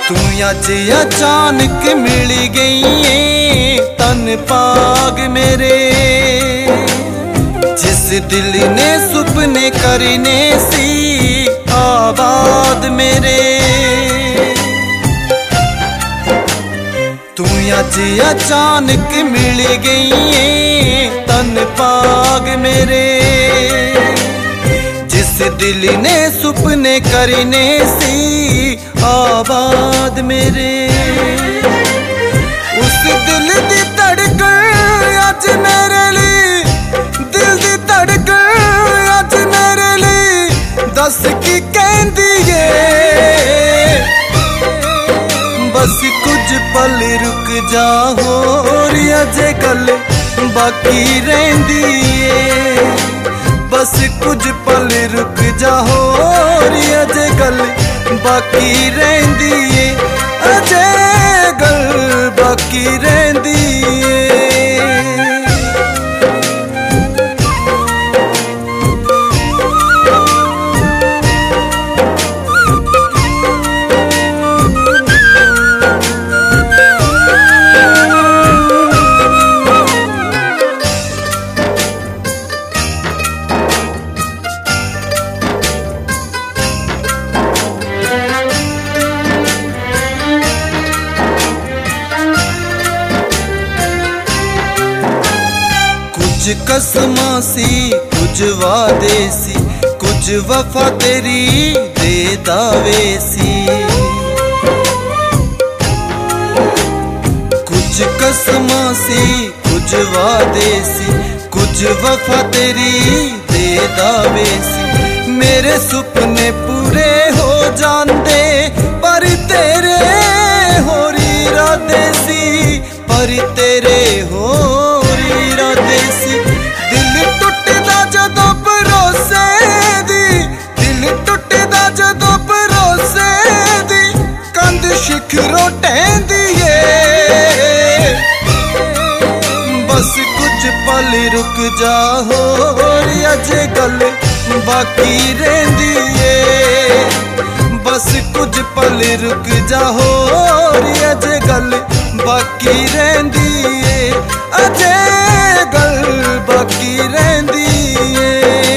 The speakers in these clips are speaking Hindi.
तू अज अचानक मिल गई है तन पाग मेरे, जिस दिल ने सुपने करने सी आबाद मेरे। तू अज अचानक मिल गई है तन पाग मेरे, जिस दिल ने सुपने करने सी आबाद मेरे। उस दिल दी धड़कन अज मेरे लिए, दिल दी धड़कन अज मेरे लिए दस की कहंदी है। बस कुछ पल रुक जा होर अजे गल बाकी रहिंदी है। बस कुछ पल रुक जा होर अजे गल बाकी रहिंदी है, अजे गल बाकी रहिंदी है। कुछ कसमां सी कुछ वादे सी, कुछ वफा तेरी दे दावे सी। कुछ कसमां सी कुछ वादे सी, कुछ वफा तेरी दे दावे सी। मेरे सुपने पूरे हो जांदे पर तेरे होर इरादे सी, पर तेरे होर इरादे सी। दिल टुटदा जदों भरोसे दी, दिल टुटदा जदों भरोसे दी कंध शिखरों ढहंदी है। बस कुछ पल रुक जा होर अजे गल बाकी रहिंदी है। बस कुछ पल रुक जा होर अजे गल बाकी रहिंदी है, अजे गल बाकी रहिंदी है।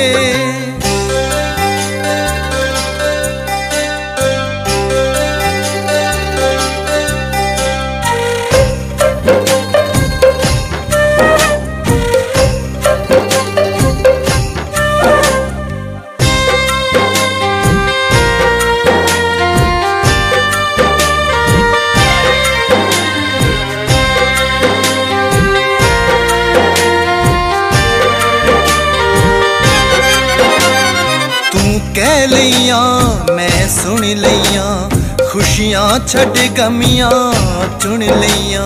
कह लिया मैं सुन लिया, खुशियां छड़ गमियां चुन लिया।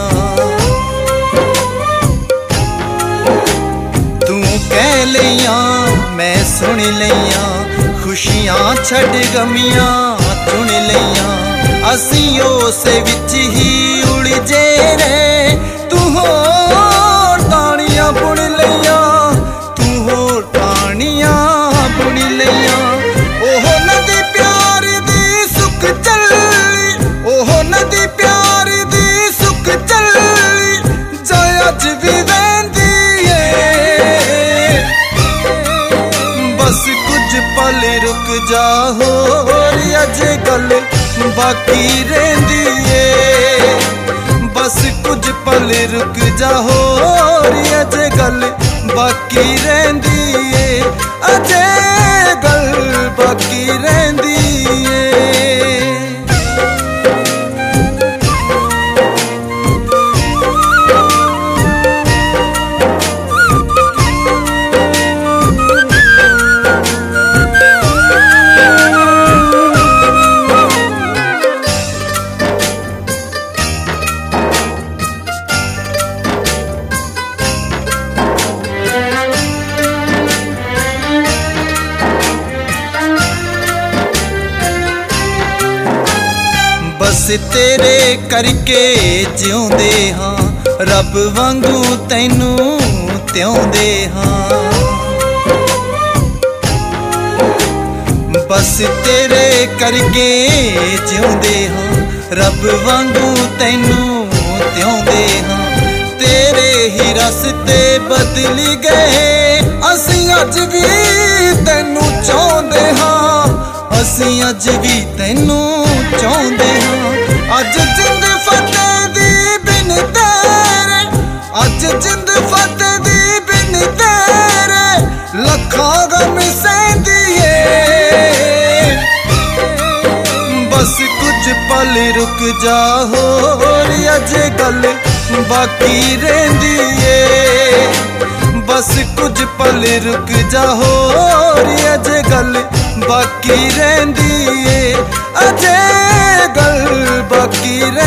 तू कह लिया मैं सुन लिया, खुशियां छड़ गमियां चुन लिया। असी उस विच ही उलझे रहे, तू होर तानियां बुन लिया, तू होर तानियां बुन लिया। ओह नदी प्यार दी सुख चली, ओह नदी प्यार दी सुख चली जाए अज भी वहंदी है। बस कुछ पल रुक जा होर अजे गल बाकी रहिंदी है। बस कुछ पल रुक जा होर अजे गल बाकी रहिंदी है, अजे गल बाकी रहिंदी है। बस तेरे करके जिउंदे हाँ, रब वांगू तैनू त्योंदे हाँ। बस तेरे करके जिउंदे हाँ, रब वांगू तैनू त्योंदे हां तेरे ही रस्ते बदली गए असीं अज भी तैनू चाहुंदे हां असीं अज भी तैनू चाहुंदे हां अज जिंद फतेह दी बिन तेरे अज जिंद फतेह दी बिन तेरे लखां गम सहंदिए बस कुछ पल रुक जा होर अजे गल बाकी रहिंदी ए बस कुछ पल रुक जा होर अजे गल बाकी रहिंदी ए अजे गल बाकी